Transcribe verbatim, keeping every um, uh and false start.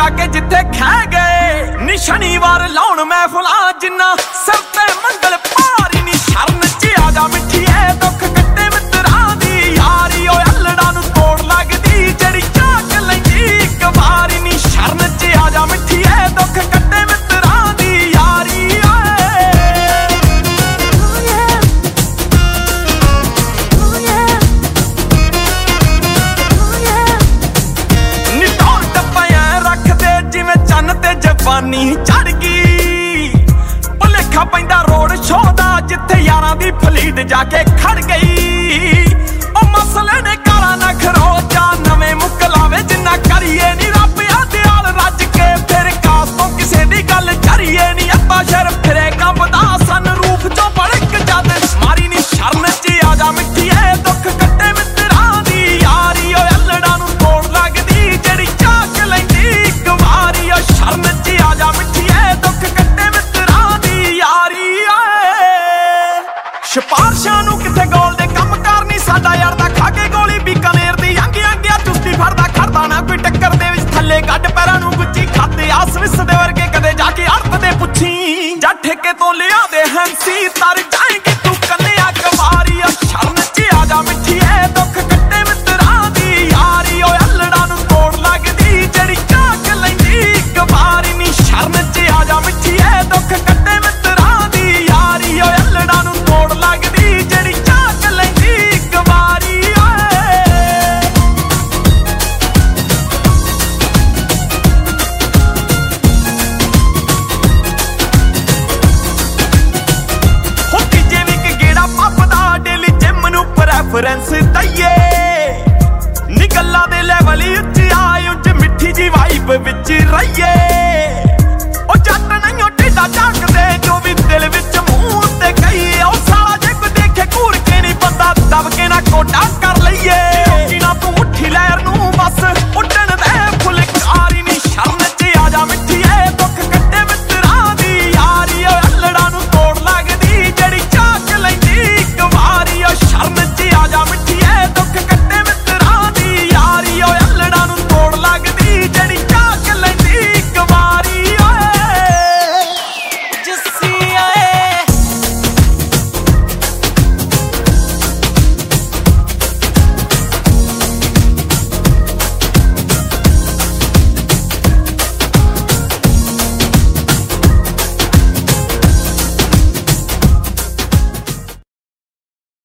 जाके जिथे खै गए नी शनिवार लाउण महफिलां जिन्ना सिर ते मंगल भारी नी शरण च आजा मिठिए दुख कट्टे मित्रां दी यारी ओ अल्लड़ा नूं तोड़ लगदी जड़ी झाक लैंदी इक वारी नी शरण च आजा मिठिए दुख कट्टे मित्रां दी यारी जवानी चढ़ गई भुलेखा पैंदा रोड शो दा जिथे यारां दी फलीट जाके खड़ गई ओ मसले ने काला ना खरोचा नवें मुकलावे जिन्ना करिए नी रब दयाल रज के फिर कास तो किसे दी गल करिए नी अब्बा शर फिरे कंबदा सन रूप चो बड़क जद मारी नी शरण च आजा मिठिए दुख कट्टे मित्रां दी यारी ओ अल्लड़ा नूं तोड़ लगदी जड़ी झाक लैंदी इक वारी ओ शरण च आजा मिठिए दुख कट्टे मित्रां दी यारी सिफारशां नूं किथे गोल दे कम करनी साडा यार दा खा के गोली बीकानेर दी अंग अंगिया चुस्ती फड़दा खड़दा ना कोई टक्कर दे विच थल्ले गड्ड पैरां नूं गुच्ची खाते आस विस दे वर्गे कदे जाके अर्थ दे पुछी जा ठेके तो लिया दे हंसी तर जाएगी तू कन्या कवारी ओ शरण च आजा मिठिए दुख कट्टे मित्रां दी यारी ओ अल्लड़ा नूं तोड़ लगदी जड़ी झाक लैंदी इक वारी नी शरण च आजा मिठिए दुख कट्टे मित्रां दी यारी ओ अल्लड़ा नूं तोड़ लगदी जड़ी झाक लैंदी इक वारी हो तीजे विक गेड़ा पपदा डेली जिम नूं प्रेफरेंस दईए